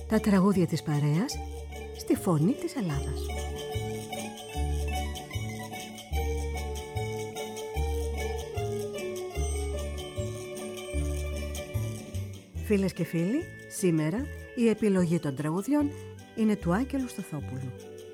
Τα τραγούδια της παρέας στη φωνή της Ελλάδας. Φίλες και φίλοι, σήμερα η επιλογή των τραγουδιών είναι του Άγγελου Σταθόπουλου.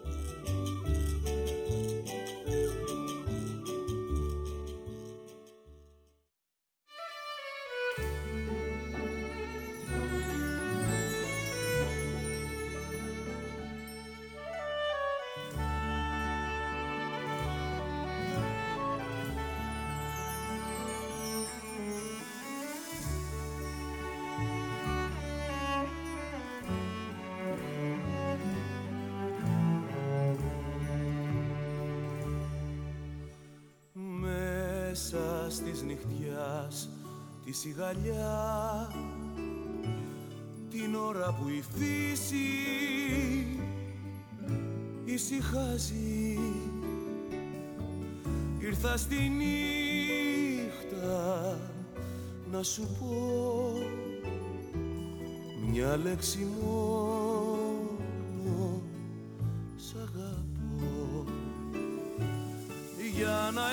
Της νυχτιάς τη σιγαλιά, την ώρα που η φύση ησυχάζει, ήρθα στη νύχτα να σου πω μια λέξη μόνο, σ' αγαπώ, για να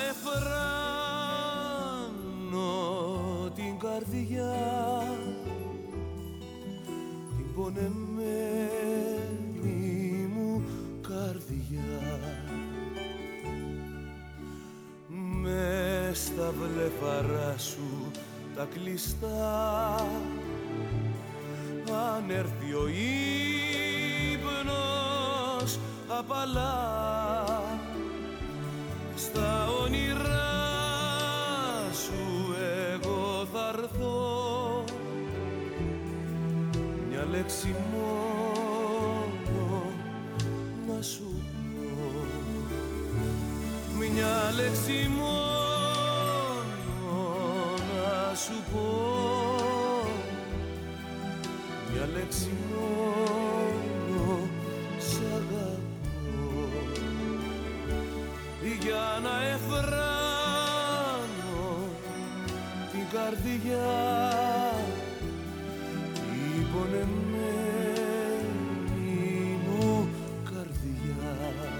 την καρδιά, την πονεμένη μου καρδιά. Μες στα βλεφαρά σου τα κλειστά, αν έρθει ο ύπνος απαλά, στα όνειρά σου εγώ θα έρθω, μια λέξη μόνο να σου πω, μια λέξη μόνο να σου πω, μια λέξη μόνο σ' αγαπώ, για να την καρδιά, η πονεμένη μου καρδιά.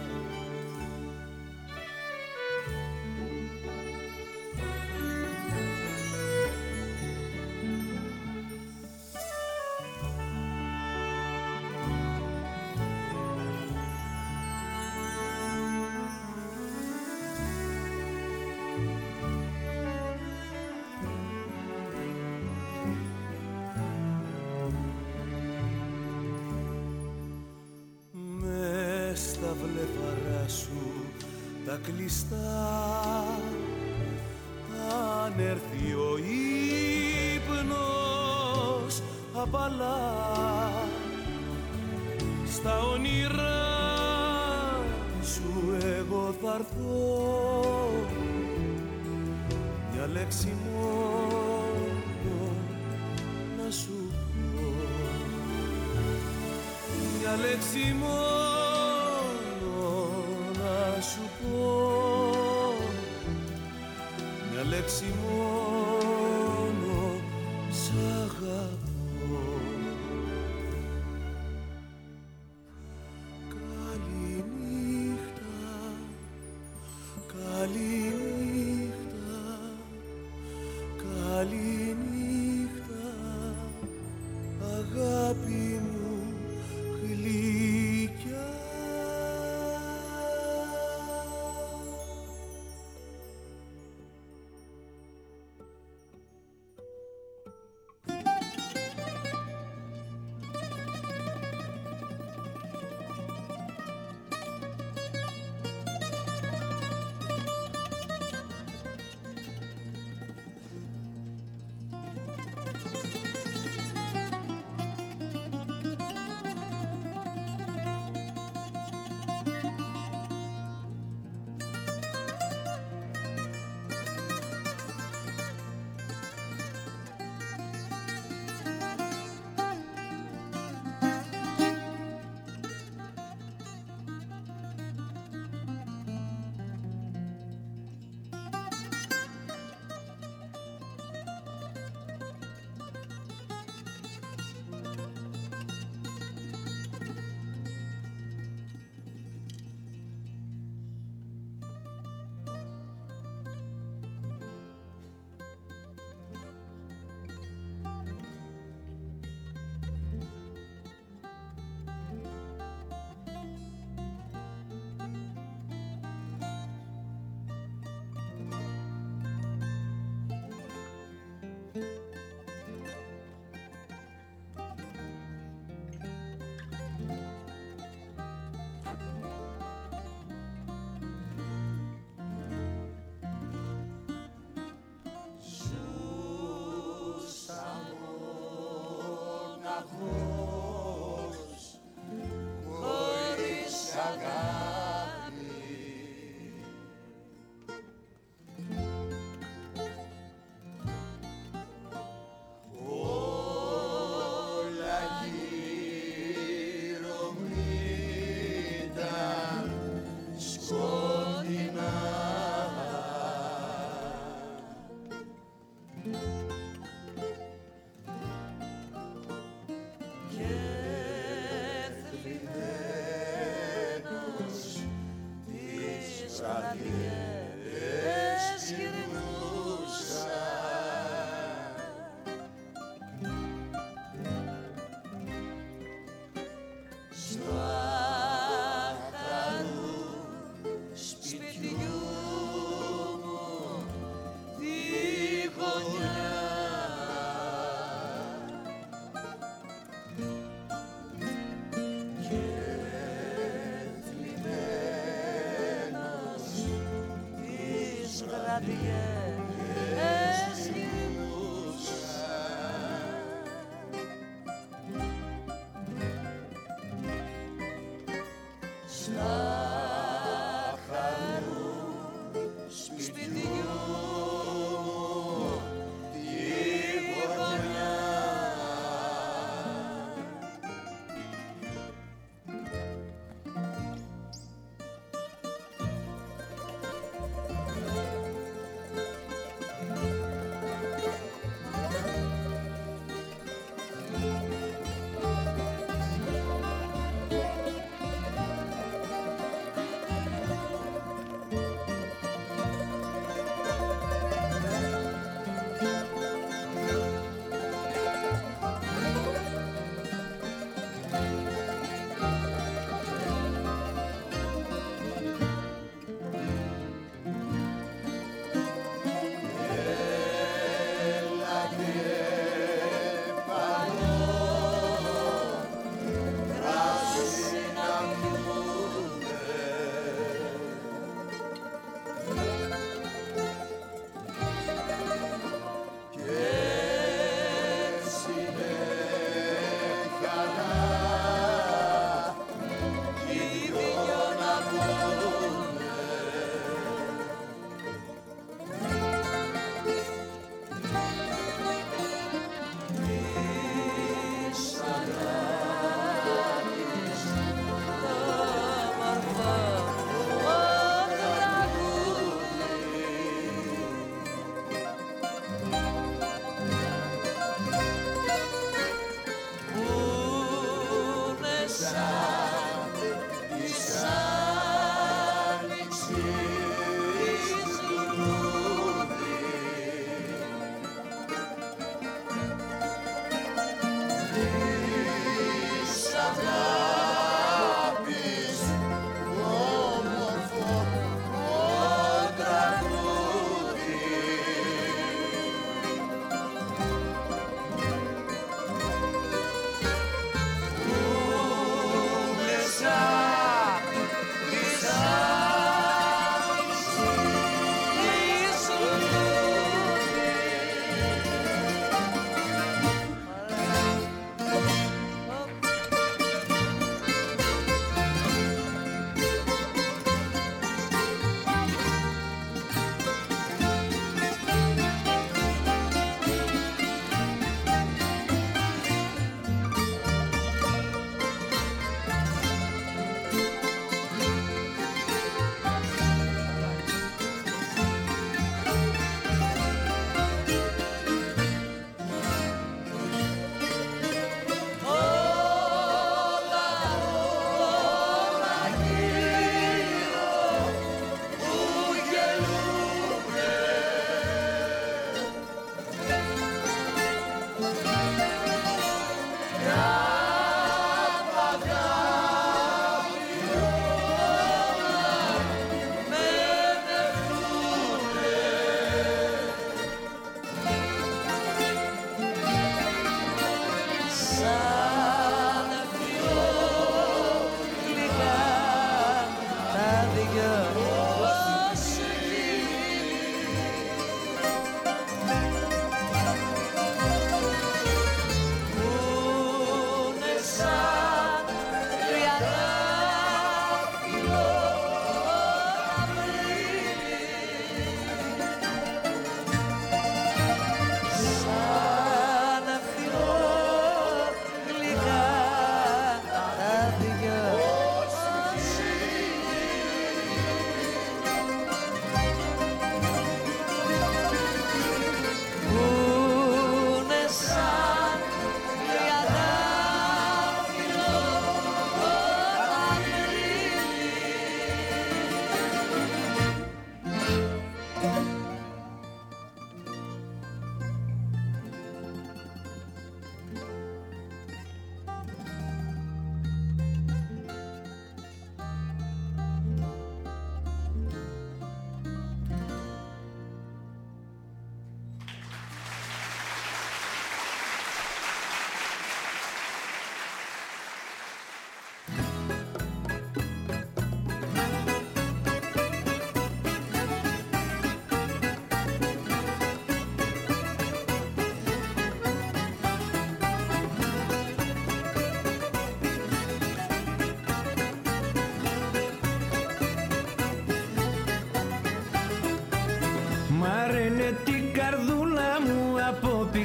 Βλεφαρά σου τα κλειστά, αν έρθει ο ύπνος απαλά, στα όνειρά σου εγώ θα έρθω, μια λέξη μόνο να σου πω, μια λέξη μόνο σου πω, μια λέξη μόνο σ' αγαπώ. Καληνύχτα, καληνύχτα, καληνύχτα, αγάπη μου γλυκιά.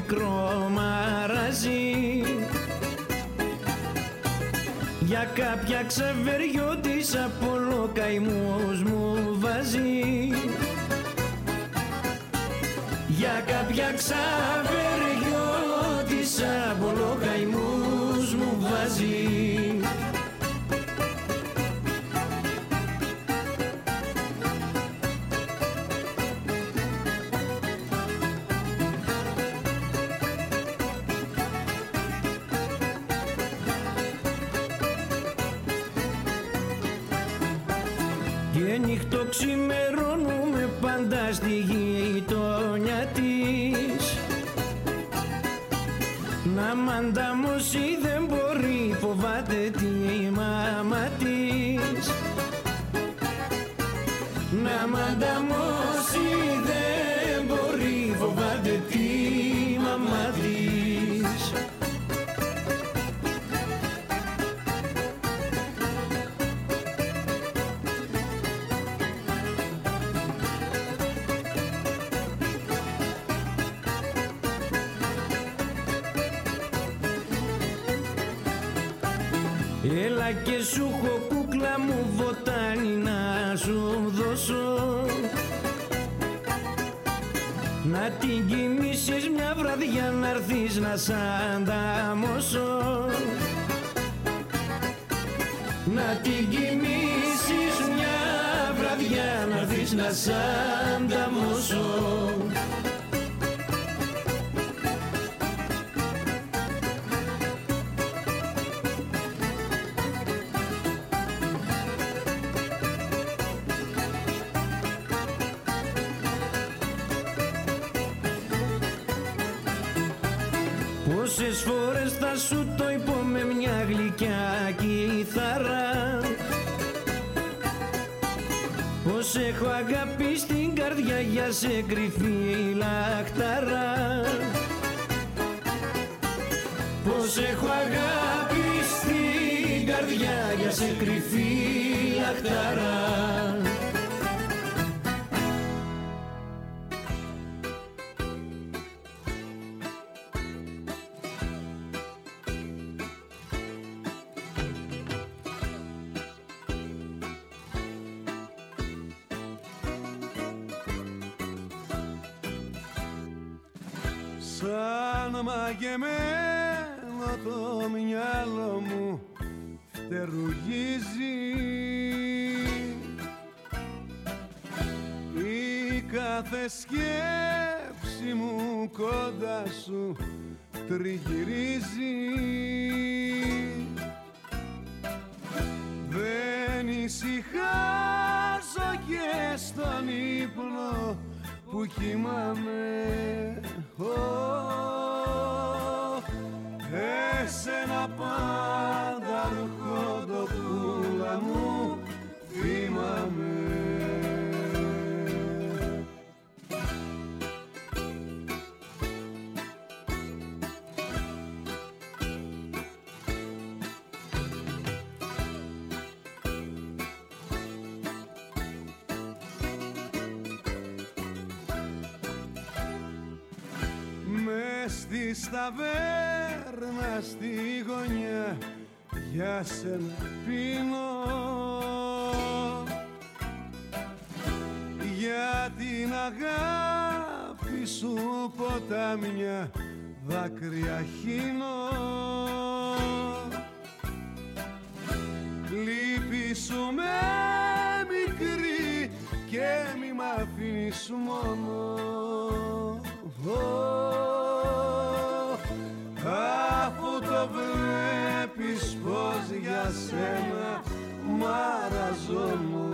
μικρό μαραζί. Για κάποια ξαβεριώτησα πολλό καημούς μου βάζει. Για κάποια ξαβεριώτησα πολλό καημούς μου βάζει. Και νύχτο ξημερώνουμε πάντα στη γειτονιά της. Να μ' ανταμώσει δεν μπορεί, φοβάται τη μάμα της. Να μ' ανταμώσει δεν μπορεί, φοβάται τη μάμα της. Έλα και σου έχω κούκλα μου βοτάνι να σου δώσω. Να την κοιμήσεις μια βραδιά να'ρθείς να σ' ανταμώσω. Να την κοιμήσεις μια βραδιά να'ρθείς να σ' ανταμώσω. Πόσες φορές θα σου το πω με μια γλυκιά κιθάρα, πως έχω αγάπη στην καρδιά για σε κρυφή λαχτάρα. Πως έχω αγάπη στην καρδιά για σε κρυφή λαχτάρα. Σαν μαγεμένο το μυαλό μου φτερουγίζει. Η κάθε σκέψη μου κοντά σου τριγυρίζει. Δεν ησυχάζω και στον ύπνο που κοιμάμαι. Εσένα πάντα αρχοντοπούλα μου θυμάμαι. Στη σταβέρνα στη γωνιά για σένα πίνω. Για την αγάπη σου ποτάμια δάκρυα χύνω. Λύπη σου με μικρή και μη μ' αφήνεις μόνο. Αφού το βλέπεις πως για σένα μαραζώνω.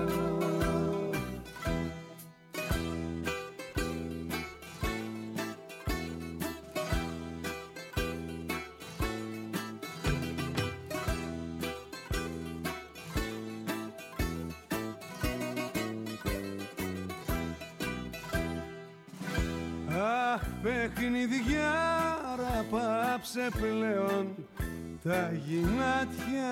Αχ, παιχνιδιάρα, πάψε πλέον τα γυνάτια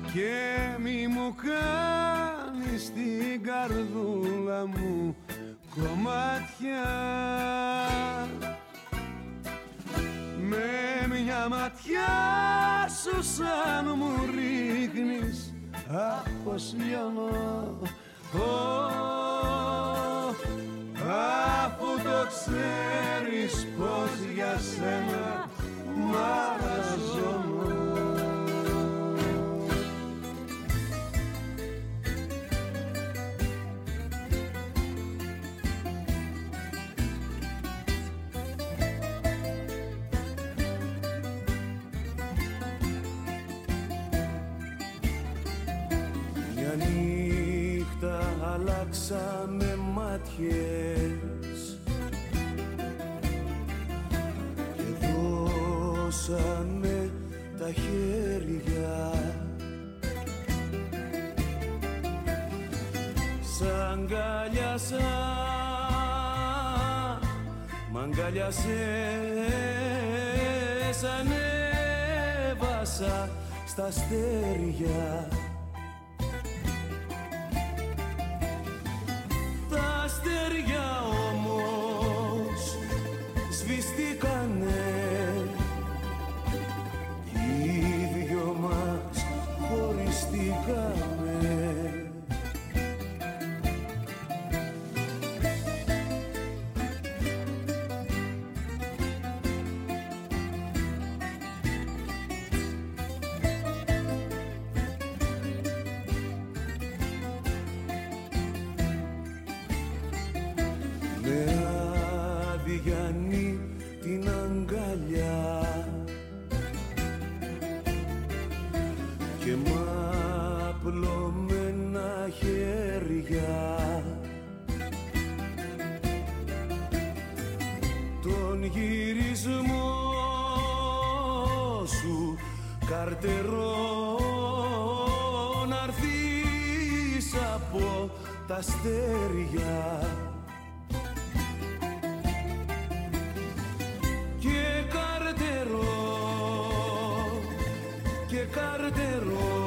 και μη μου κάνεις την καρδούλα μου κομμάτια. Με μια ματιά σου σαν μου ρίχνεις αφού λιώνω, αφού το ξέρεις πως για σένα μαραζώνω. Αλλάξαμε μάτιες και δώσαμε τα χέρια σ' αγκάλιασα, μ' αγκάλιασες, ανέβασα στα αστέρια. Αστέρια όμως σβηστήκανε, οι δυο μας χωριστήκανε. Την αγκαλιά και μαπλωμένα χέρια, τον γυρισμό σου καρτερό να'ρθείς από τα αστέρια. Καρτερό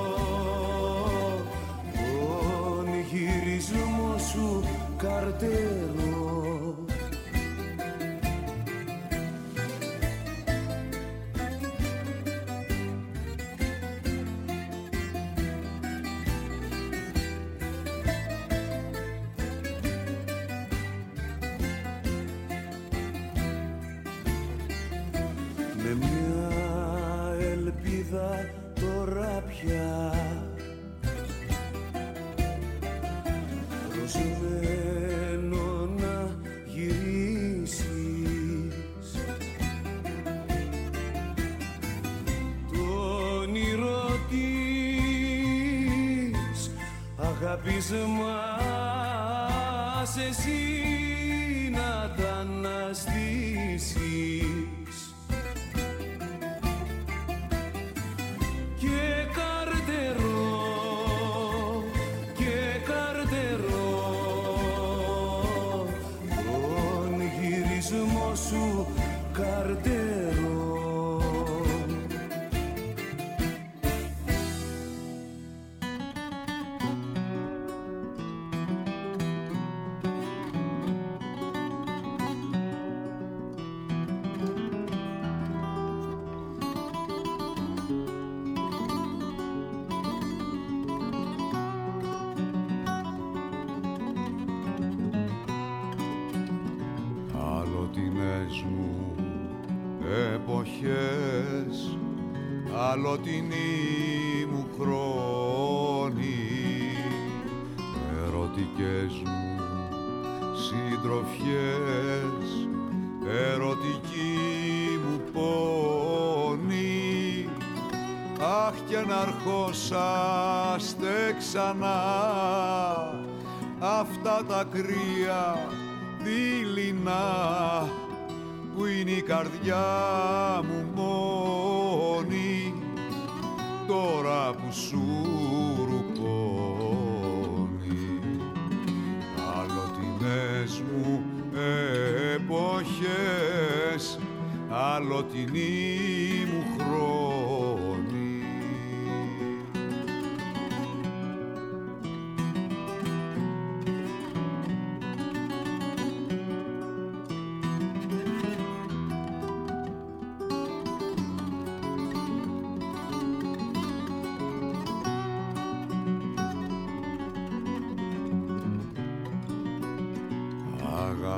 τον γυρισμό σου καρτερό. Με μια ελπίδα τώρα πια προσμένω να γυρίσεις, το όνειρο της αγάπης μας εσύ να τα αναστήσεις. Σου καρτερό. Εποχές, αλλοτινοί μου χρόνοι, ερωτικές μου συντροφιές, ερωτική μου πόνη. Αχ, και να αρχόσαστε ξανά αυτά τα κρύα δειλινά που είναι η καρδιά μου μόνη, τώρα που σου ρουπώνει. Αλλοτινές μου εποχές, αλλοτινοί μου χρόνοι.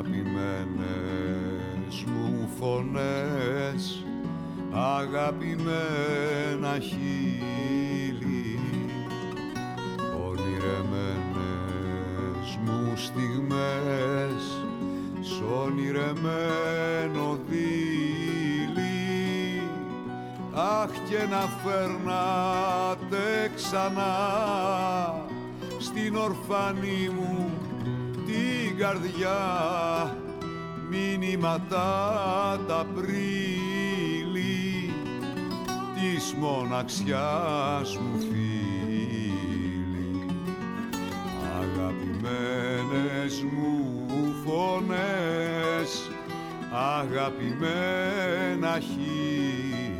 αγαπημένες μου φωνές, αγαπημένα χείλη, ονειρεμένες μου στιγμές, σ' ονειρεμένο δίλη, αχ και να φέρνατε ξανά στην ορφανή μου την καρδιά μηνύματα τα πρίλη της μοναξιάς μου φίλοι, αγαπημένες μου φωνές, αγαπημένα χείλη.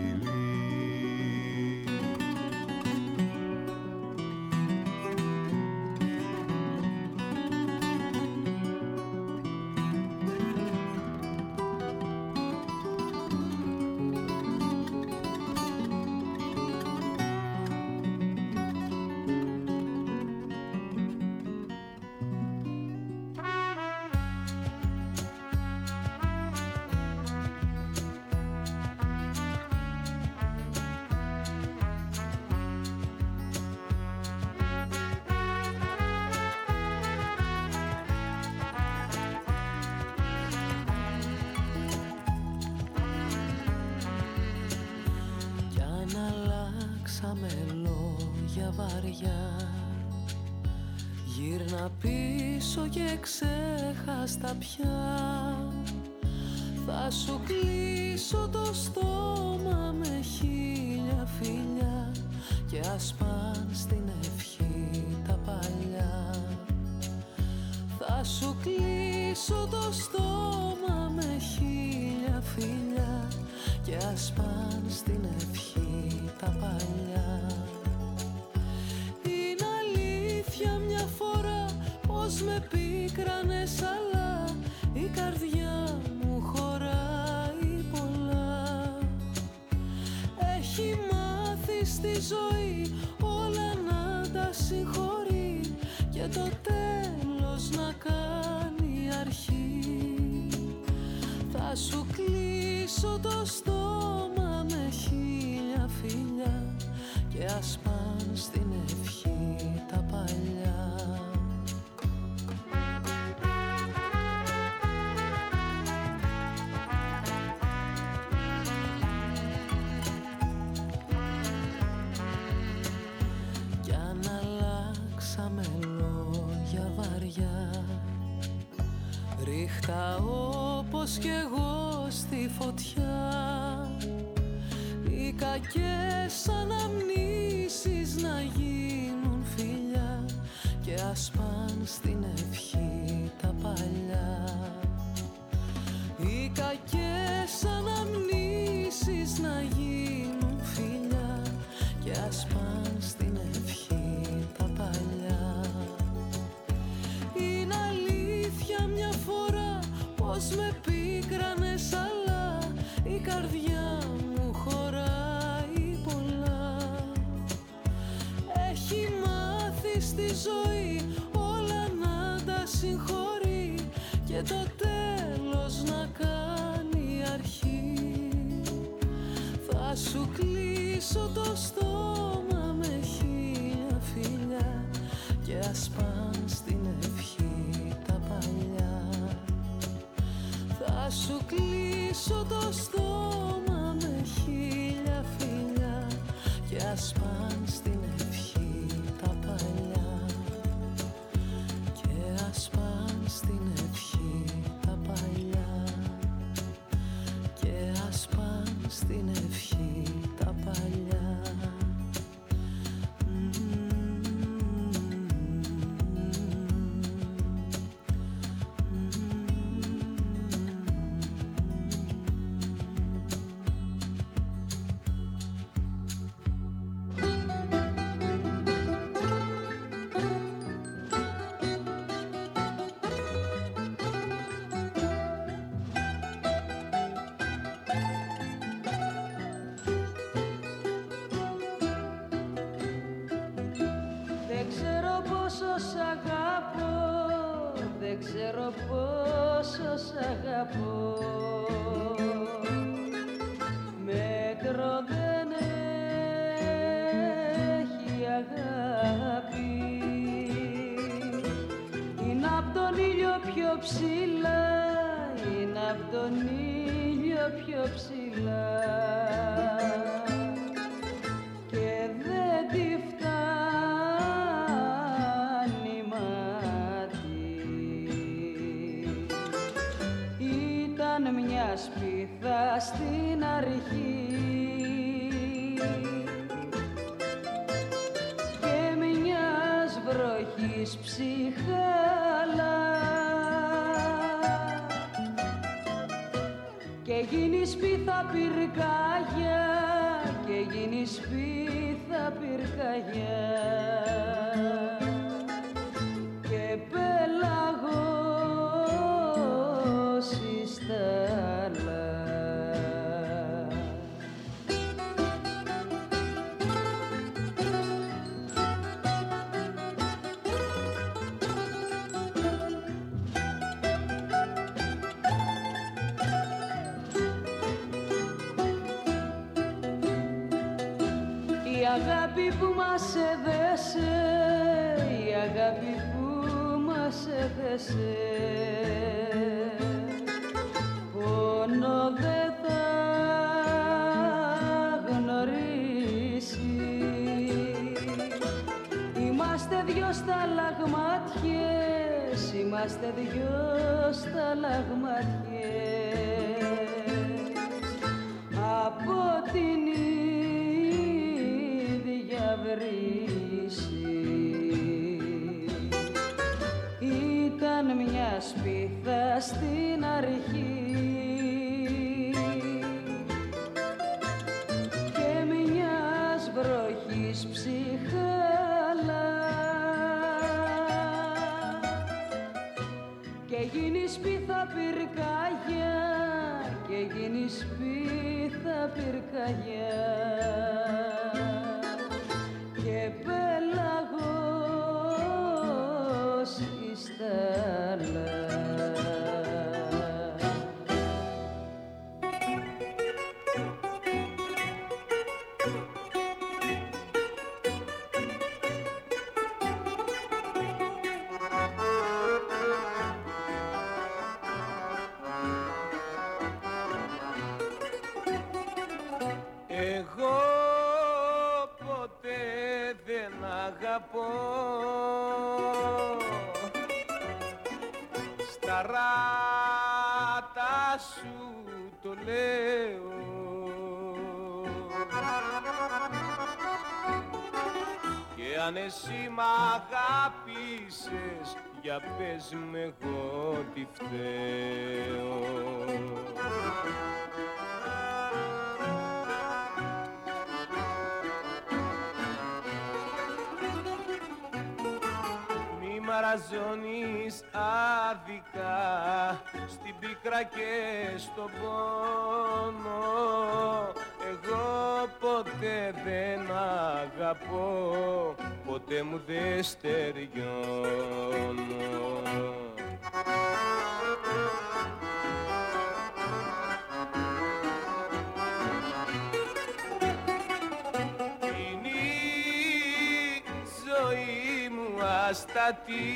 Ξέχαστα πια, θα σου κλείσω το στόμα με χίλια φιλιά και ας παν στην ευχή τα παλιά. Θα σου κλείσω το στόμα με χίλια φιλιά και ας παν στην ευχή τα παλιά. Είναι αλήθεια μια φορά πως με πίκρανες, αλλά η καρδιά μου χωράει πολλά. Έχει μάθει στη ζωή όλα να τα συγχωρεί και το τέλος να κάνει αρχή. Θα σου κλείσω το στόμα με χίλια φιλιά και ας παν στην ευχή τα παλιά. Ρίχτα όπως κι εγώ στη φωτιά, οι κακές αναμνήσεις να γίνουν φιλιά και ας παν στην ευχή τα παλιά. Οι κακές αναμνήσεις να γίνουν φιλιά και ας παν στην ευχή τα παλιά. Είναι αλήθεια μια φορά πως με πίκρανες, αλλά η καρδιά μου χωράει πολλά. Έχει μάθει στη ζωή όλα να τα συγχωρεί και το τέλος να κάνει αρχή. Θα σου κλείσω το στόμα με χίλια φιλιά και ας παν στην ευχή τα παλιά. Θα σου κλείσω το στόμα με χίλια φιλιά και ας παν στην ευχή τα παλιά. Και ας παν στην ευχή τα παλιά. Και ας παν στην ευχή τα παλιά. Δεν ξέρω πώς πόσο σ' αγαπώ. Μέτρο δεν έχει αγάπη, είναι απ' τον ήλιο πιο ψηλά, είναι απ' τον ήλιο πιο ψηλά και δεν τη φτάνει μάτι. Ήταν μια σπίθα στην αρχή και μιας βροχής ψυχάλα και γίνει σπίθα πυρκαγιά, και γίνει σπίθα πυρκαγιά και πέλαγος η στάλα. Η αγάπη που μας έδεσε, η αγάπη που μας έδεσε, πόνο δεν θα γνωρίσει. Είμαστε δυο σταλαγμάτιες, είμαστε δυο σταλαγμάτιες από την βρύση. Ήταν μια σπίθα στην αρχή και μιας βροχής ψυχάλα και γίνει σπίθα πυρκαγιά, και γίνει σπίθα πυρκαγιά και πέλαγος η στάλα. Εγώ ποτέ δεν αγαπώ, στα ράτα σου το λέω, και αν εσύ μ' αγάπησες, για πες μ' εγώ τι φταίω. Μαραζώνεις άδικα στην πίκρα και στον πόνο. Εγώ ποτέ δεν αγαπώ, ποτέ μου δεν στεριώνω. Είναι η ζωή μου αστατή,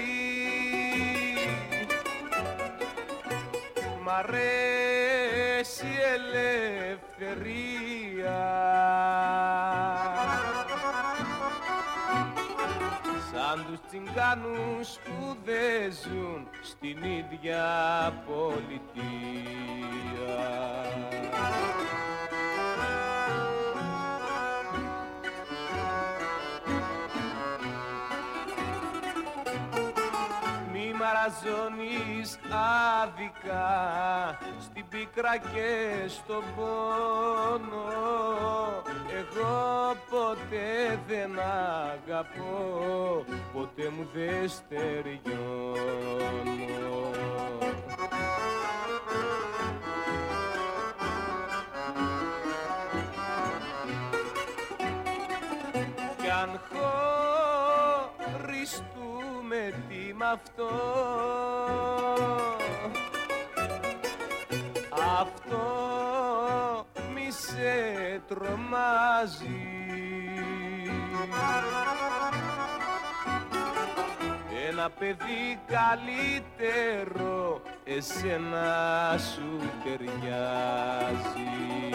μ' αρέσει η ελευθερία, σαν τους τσιγκάνους που δεν ζουν στην ίδια πολιτεία. Μαραζώνεις άδικα στην πίκρα και στον πόνο. Εγώ ποτέ δεν αγαπώ, ποτέ μου δεν στεριώνω. Κι αν χωριστούμε τι μ' αυτό, αυτό μη σε τρομάζει. Ένα παιδί καλύτερο εσένα σου ταιριάζει.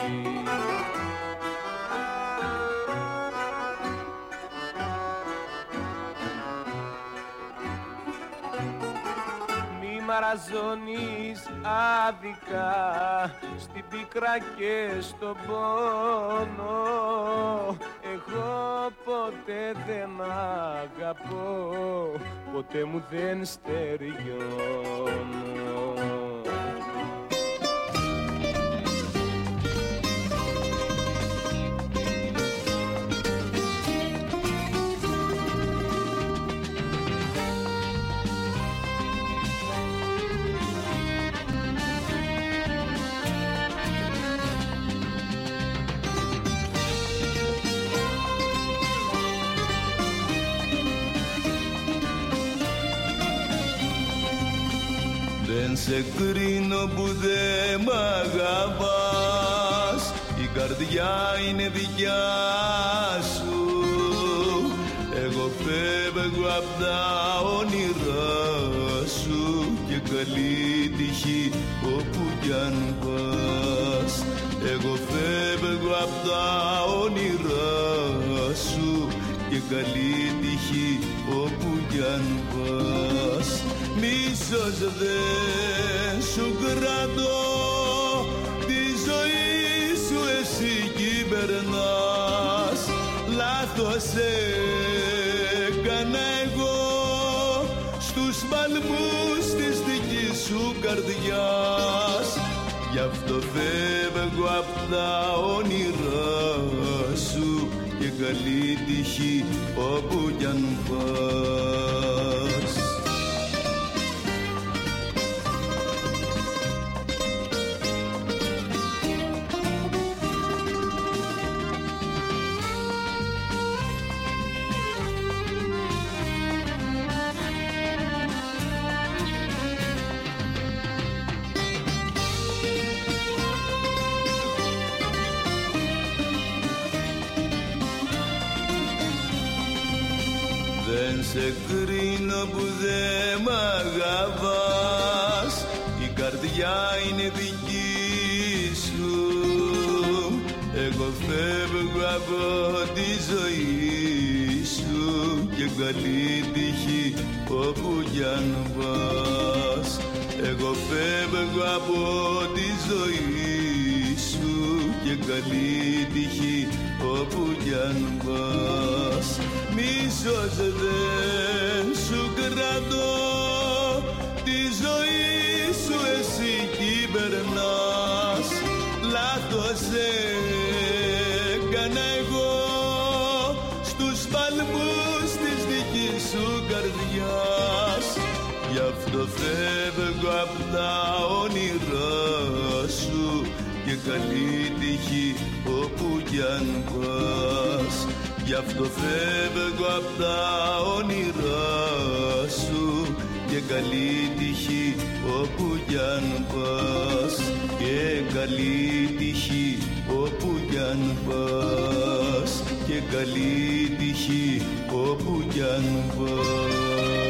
Μαραζώνεις άδικα στην πίκρα και στον πόνο. Εγώ ποτέ δεν αγαπώ, ποτέ μου δεν στεριώνω. Δεν σε κρίνω που δεν μ' αγαπάς, η καρδιά είναι δικιά σου. Εγώ φεύγω απ' τα όνειρά σου και καλή τύχη όπου κι αν πας. Εγώ φεύγω απ' τα όνειρά σου και καλή τύχη όπου κι αν πας. Μίσος δεν σου κρατώ, τη ζωή σου εσύ κυβερνάς. Λάθος έκανα εγώ στους παλμούς της δικής σου καρδιάς. Γι' αυτό φεύγω απ' τα όνειρά σου και καλή τύχη όπου κι αν πας. Δεν σε κρίνω που δεν μ' αγαπάς, η καρδιά είναι δική σου. Εγώ φεύγω από τη ζωή σου και καλή τύχη όπου κι αν πας. Εγώ φεύγω από τη ζωή σου και καλή τύχη όπου κι αν πας. Μίσος δεν σου κρατώ, τη ζωή σου εσύ κυβερνάς. Λάθος έκανα εγώ στους παλμούς της δικής σου καρδιάς. Γι' αυτό φεύγω απ' τα όνειρά σου και καλή τύχη όπου κι αν πας. Γι' αυτό φεύγω απ' τα όνειρά σου και καλή τύχη όπου κι αν πας. Και καλή τύχη όπου κι αν πας. Και καλή τύχη όπου κι αν πας.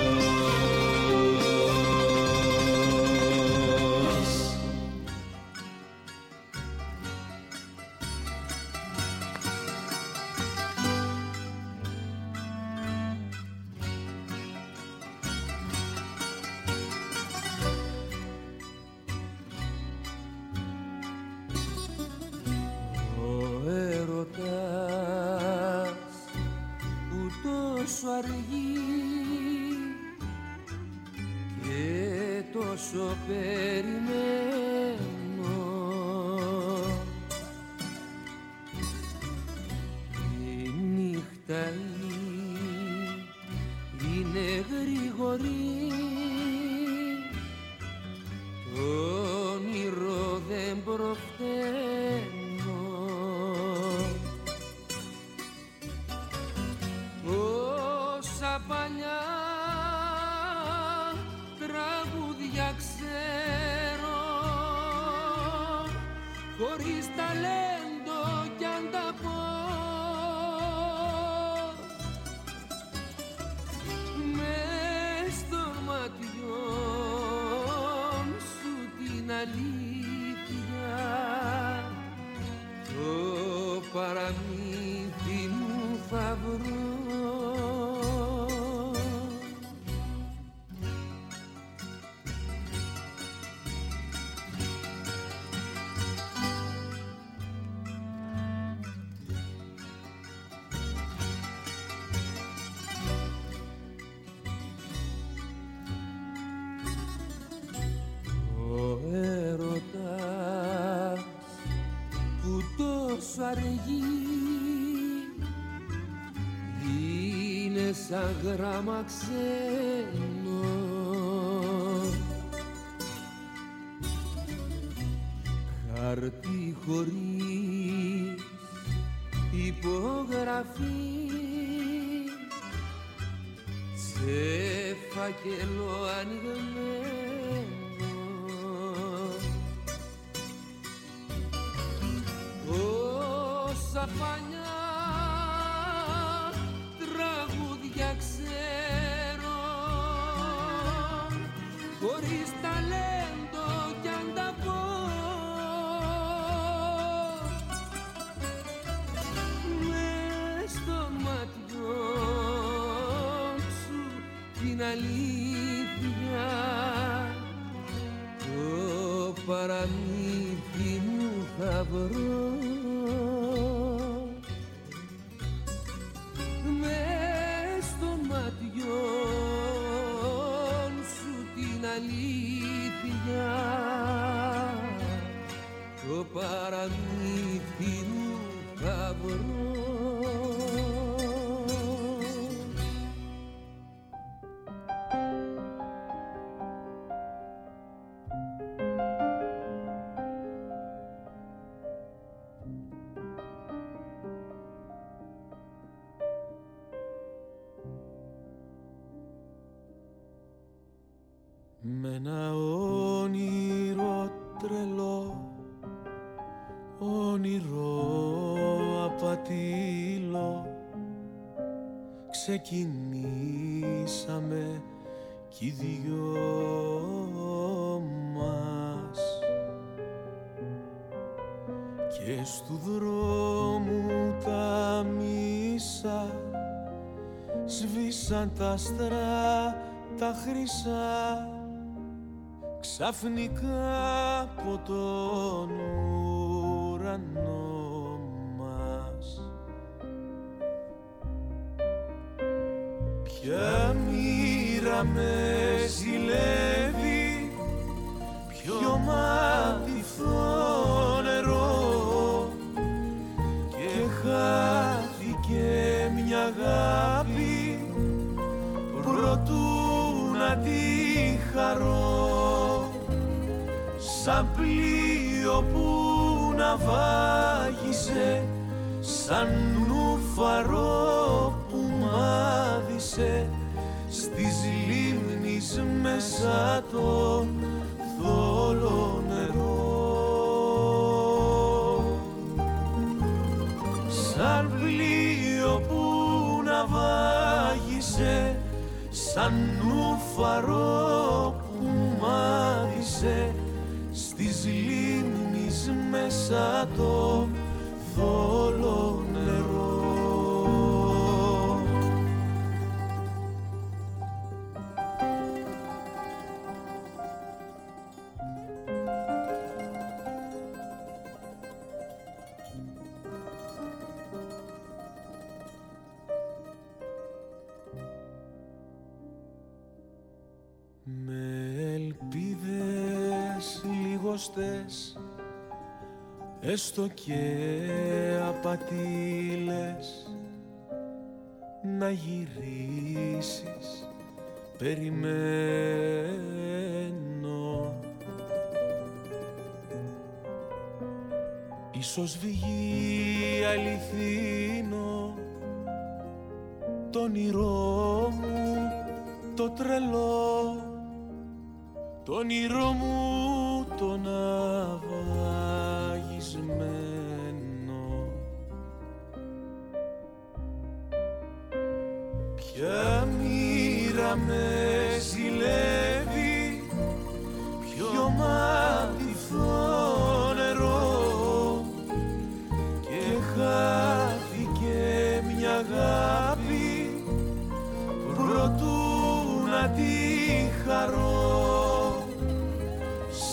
τόσο περιμένω. Η νύχτα είναι γρήγορη, το όνειρο δεν προφθαίνω. Όσα παλιά τραγούδια ξέρω παραμύθι μου θα βρω. Αργή είναι σαν γράμμα ξένο, χαρτί χωρίς υπογραφή, σε φάκελο ανοιγμένο, όσα παλιά τραγούδια ξέρω, χωρίς ταλέντο κι αν τα πω, μες των ματιών σου την αλήθεια, το παραμύθι μου θα βρω. Μες των ματιών σου την αλήθεια, το παραμύθι μου θα βρω. Με ένα όνειρο τρελό, όνειρο απατήλο, ξεκινήσαμε κι οι δυο μας, και στου δρόμου τα μίσα σβήσαν τα άστρα τα χρυσά, ξαφνικά από τον ουρανό μας. Ποια μοίρα με ζηλεύει, ποιο μάτι νερό, και χάθηκε μια αγάπη προτού να τη χαρώ, σαν πλοίο που ναυάγησε, σαν νουφαρό που μάδισε στις λίμνης μέσα το θόλο νερό, σαν πλοίο που ναυάγησε, σαν νουφαρό που μάδισε στις λίμνης μέσα το θόλο νερό. Με ελπίδες λιγοστές, έστω και απατήλες, να γυρίσεις περιμένω. Ίσως βγει αληθινό το όνειρό μου το τρελό, το όνειρό μου το ναυαγισμένο. Ποια μοίρα με ζηλεύει, ποιο μάτιθο νερό, και χάθηκε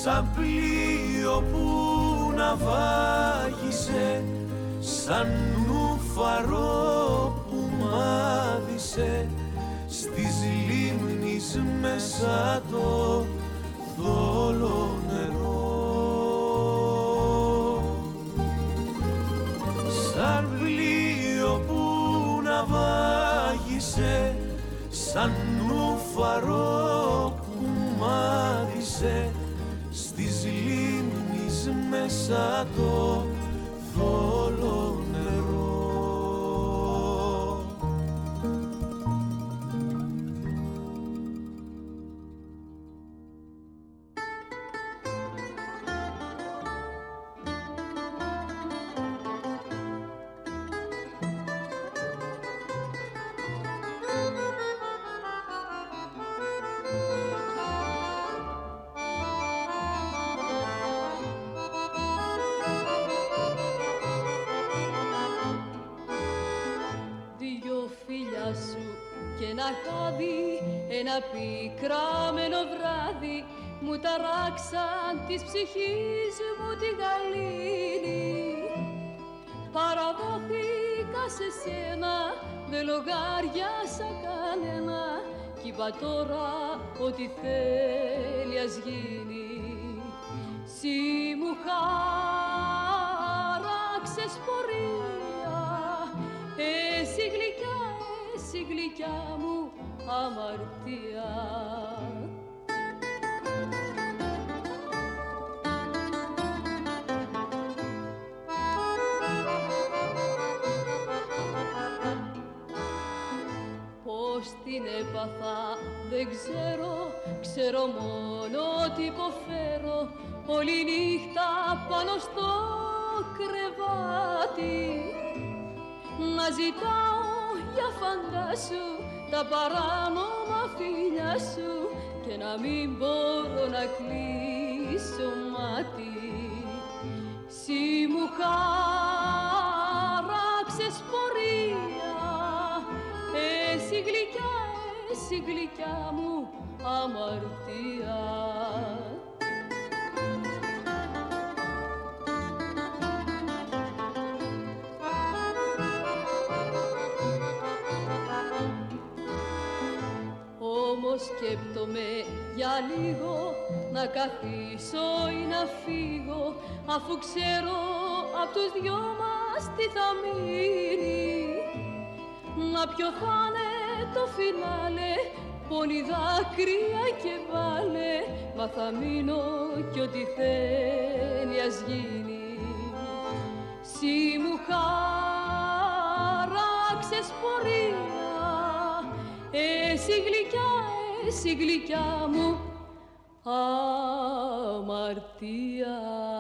σαν πλοίο που ναυάγησε, σαν νουφαρό που μάδισε στις λίμνης μέσα το θόλο νερό. Σαν πλοίο που ναυάγησε, σαν νουφαρό που μάδισε στις λίμνης μέσα το θόλο νερό. Ένα πικραμένο βράδυ μου ταράξαν της ψυχής μου τη γαλήνη. Παραδόθηκα σε σένα, δεν λογάριασα κανένα κι είπα τώρα ό,τι θέλει ας γίνει. Συ μου χάραξες πορεία, εσύ γλυκιά, εσύ γλυκιά μου αμαρτία. Πώς την έπαθα δεν ξέρω, ξέρω μόνο ότι υποφέρω όλη νύχτα πάνω στο κρεβάτι. Να ζητάω για φαντάσου τα παράνομα φιλιά σου και να μην μπορώ να κλείσω μάτι. Συ μου χάραξες πορεία, εσύ γλυκιά, εσύ γλυκιά μου αμαρτία. Όμως σκέπτομαι για λίγο να καθίσω ή να φύγω, αφού ξέρω απ' τους δυο μας τι θα μείνει. Μα ποιο θα είναι το φινάλε, πόνοι δάκρυα και βάλε, μα θα μείνω κι ό,τι θέλει ας γίνει. Συ μου χάραξες πορεία, εσύ γλυκιά, εσύ γλυκιά μου αμαρτία.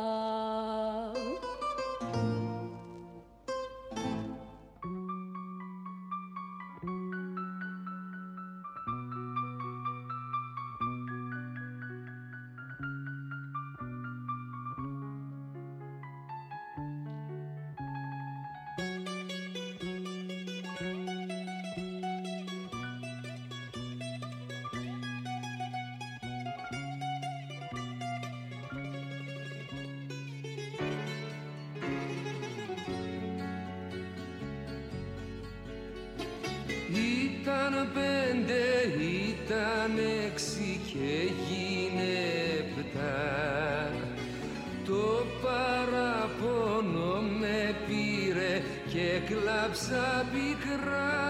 Ήταν 5, ήταν 6 και έγινε 7. Το παραπονό με πήρε και έκλαψα πικρά.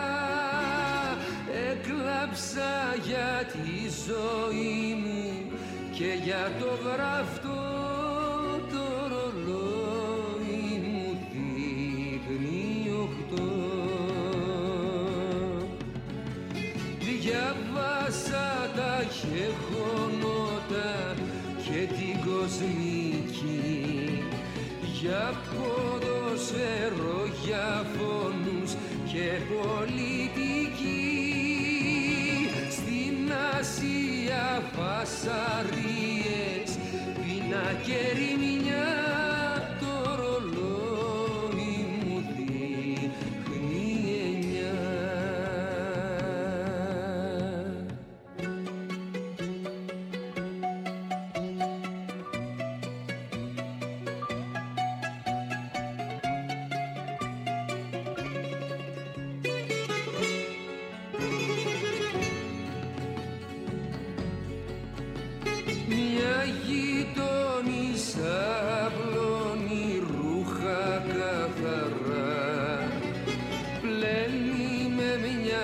Έκλαψα για τη ζωή μου και για το γραφτό το ρολόι μου δείχνει 8. Διαβάσα τα γεγονότα και την κοσμική, για ποδοσφαίρο, για φόνους και πολιτική. Στην Ασία φασαρίες, πείνα και ρημιά, το ρολόι μου δείχνει 9.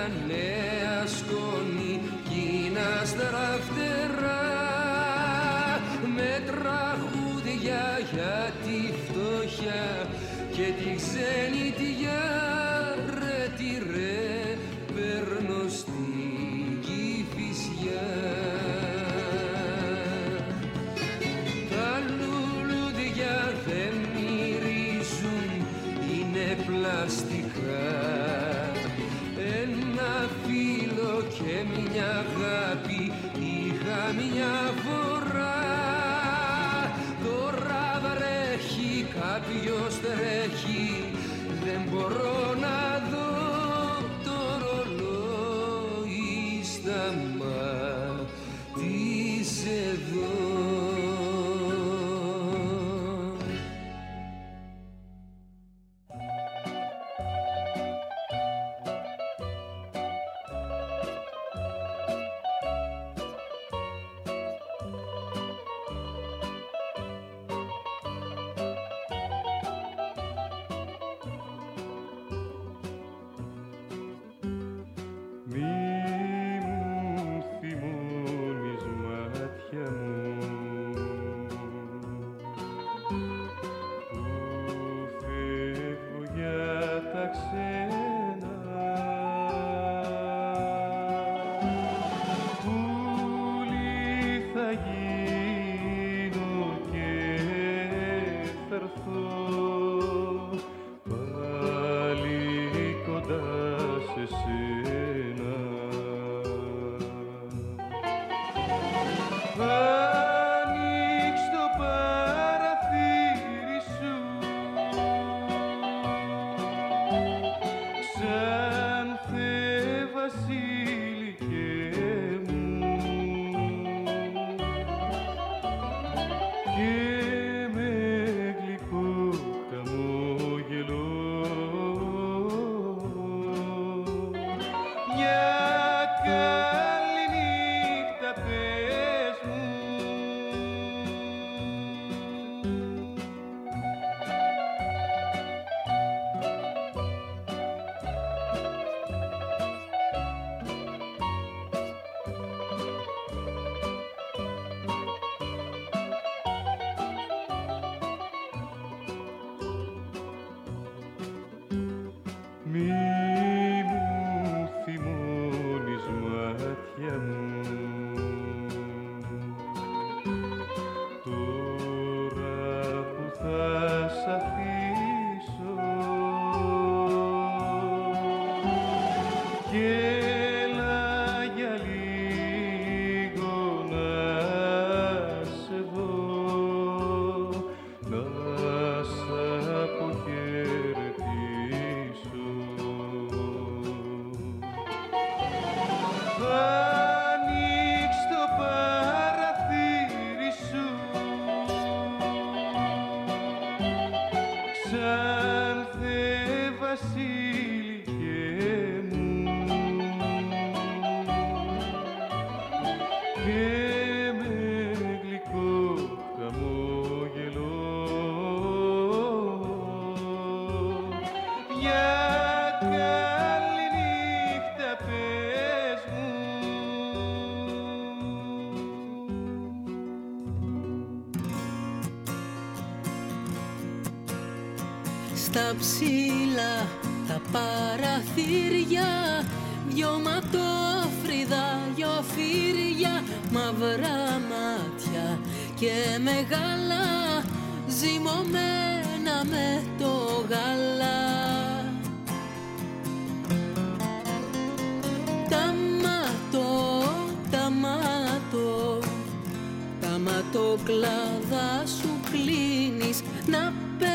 μια νέα σκόνη κι να στραφτερά με τραγούδια για τη φτώχεια και τη ξενιτιά. Ρε τι ρε παίρνω στην Κηφισιά. Τα λουλούδια δεν μυρίζουν, είναι πλαστικά. Ένα φίλο και μια αγάπη είχα μια φορά. Τώρα βρέχει, κάποιος τρέχει, δεν μπορώ να δω το ρολόι σταμάτησε εδώ. Στα ψηλά τα παραθύρια, δυο ματόφρυδα, δυο φύρια, μαυρά μάτια και μεγάλα, ζυμωμένα με το γάλα. Τα ματοκλάδα σου κλείνεις, να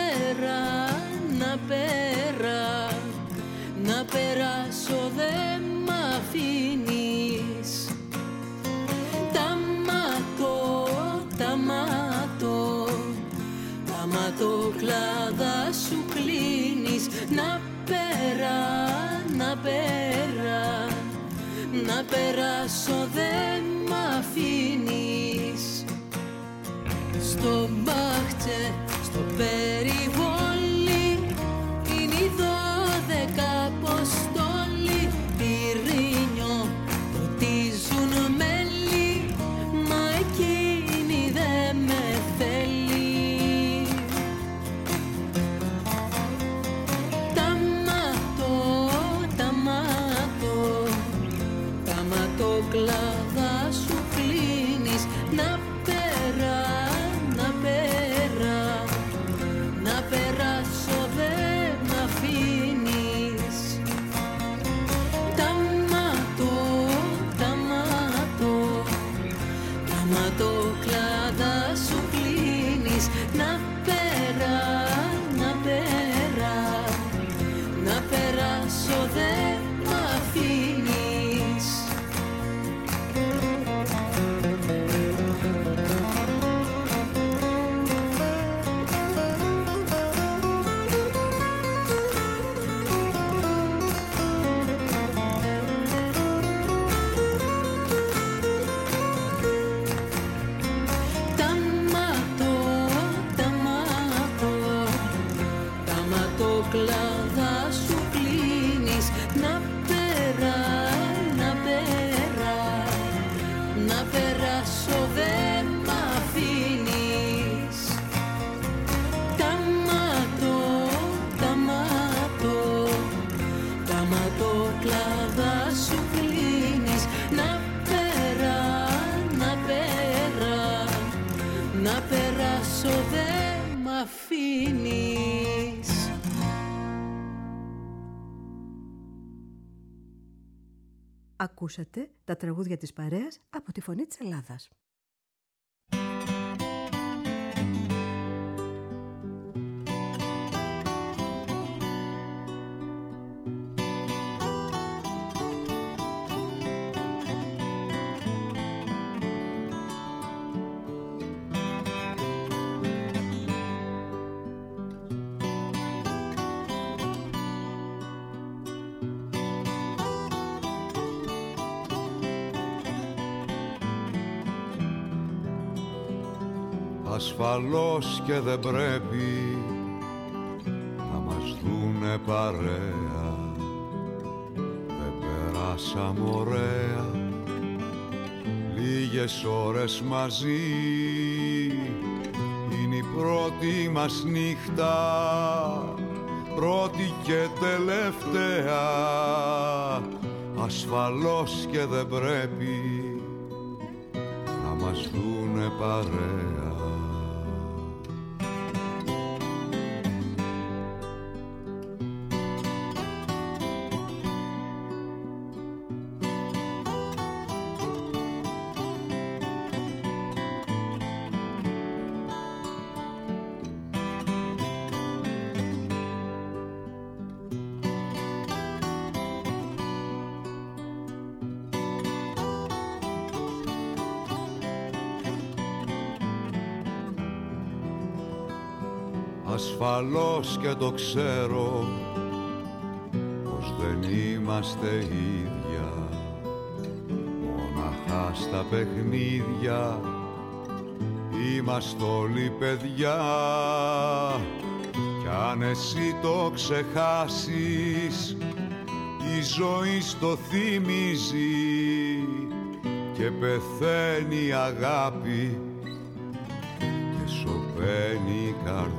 περάσω δε μ' αφήνεις. Τα ματοκλάδα σου κλείνεις, να περάσω δε μ' αφήνεις. Στο μπάχτσε, στο περιβόλι, είναι η 12 αποστόλη, πήρε περάσω δεν μ' αφήνεις. Κλάδα σου κλείνεις, να πέρα, να περάσω δεν μ' αφήνεις. Ταματώ, κλάδα σου κλείνεις, να περάσω δεν μ' αφήνεις. Ακούσατε τα τραγούδια της παρέας από τη Φωνή της Ελλάδας. Ασφαλώς και δεν πρέπει να μας δουνε παρέα. Δεν περάσαμε ωραία λίγες ώρες μαζί. Είναι η πρώτη μας νύχτα, πρώτη και τελευταία. Ασφαλώς και δεν πρέπει να μας δουνε παρέα. Ασφαλώς και το ξέρω πως δεν είμαστε ίδια, μοναχά στα παιχνίδια είμαστε όλοι παιδιά. Κι αν εσύ το ξεχάσεις η ζωή στο θυμίζει και πεθαίνει η αγάπη και σωπαίνει η καρδιά.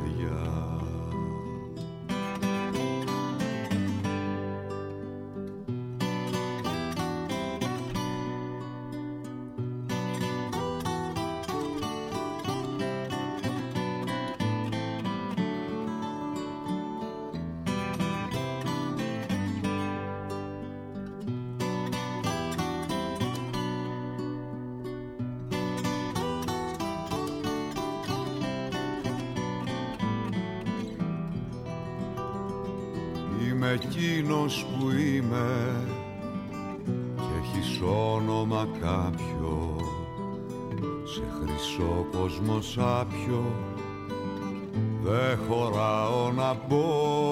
Είμαι εκείνος που είμαι και έχεις όνομα κάποιο, σε χρυσό κόσμο σάπιο δεν χωράω να μπω.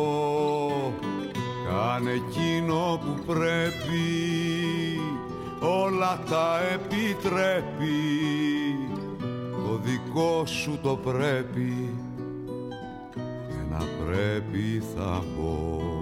Κάνε εκείνο που πρέπει, όλα τα επιτρέπει, το δικό σου το πρέπει και να πρέπει θα πω.